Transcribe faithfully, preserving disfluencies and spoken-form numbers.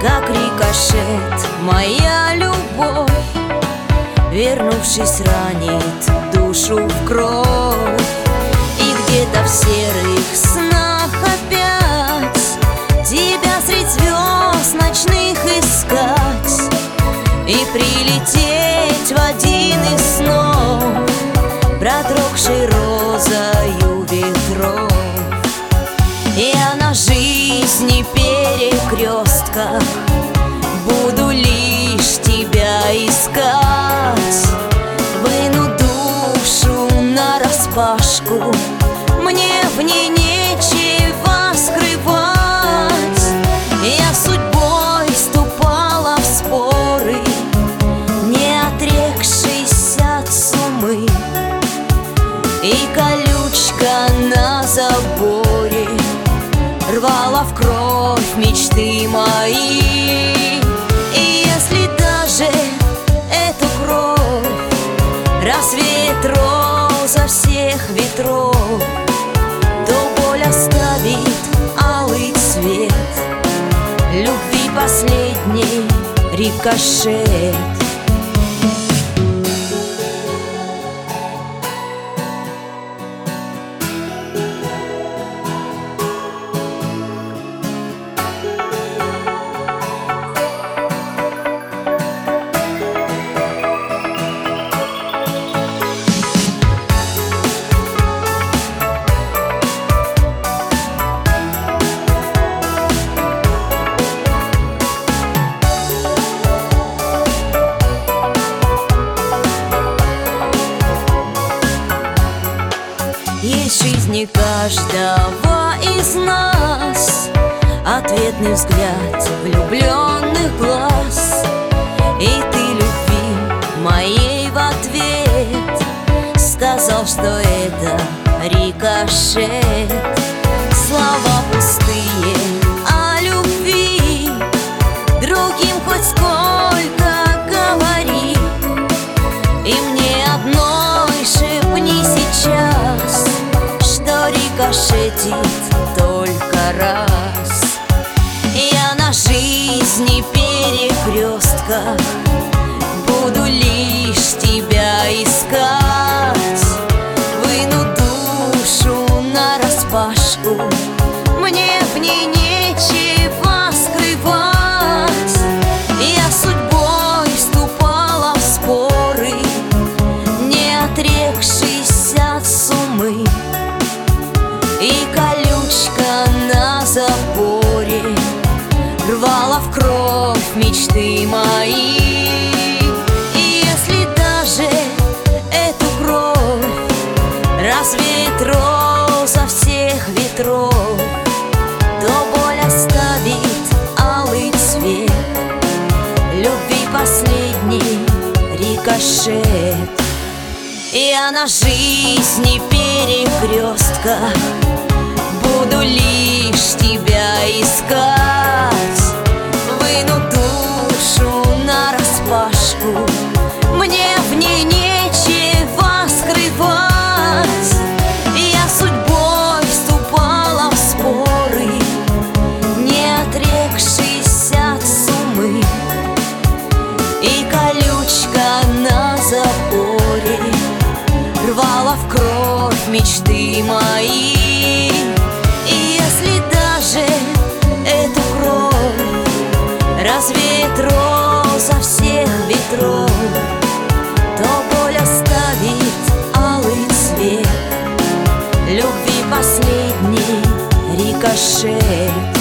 как рикошет, моя любовь, вернувшись, ранит душу в кровь. И где-то в серых снах опять тебя средь звезд ночных искать и прилететь в один из снов, продрогшей розою ветров. Я на жизни перекрестках буду лишь тебя искать, выну душу нараспашку, мне в ней нечего скрывать. Я судьбой ступала в споры, не отрекшись от сумы, и колючка на заборе рвала в кровь мечты мои. И если даже эту кровь рассвет роза всех ветров, то боль оставит алый цвет любви последний рикошет. Есть в жизни каждого из нас ответный взгляд влюбленных глаз, и ты любви моей в ответ сказал, что это рикошет. Слова пустые о любви другим хоть сколько говори, и мне одной шепни сейчас, что рикошетит только раз. Я на жизни перекрестках буду лишь тебя искать, выну душу нараспашку, мне в ней нечего скрывать. Я судьбой вступала в споры, не отрекшись от сумы, и колючка на заборе рвала в кровь мечты мои. И если даже эту кровь рассвет роза всех ветров, то боль оставит алый цвет любви последний рикошет. Я на жизни перекрестках буду лишь тебя искать, выну душу нараспашку, мне в ней нечего скрывать. Я судьбой вступала в споры, не отрекшись от сумы, и колючка на заборе рвала в кровь мечты мои. И если даже эту кровь рассвет роза всех ветров, то боль оставит алый цвет любви последний рикошет.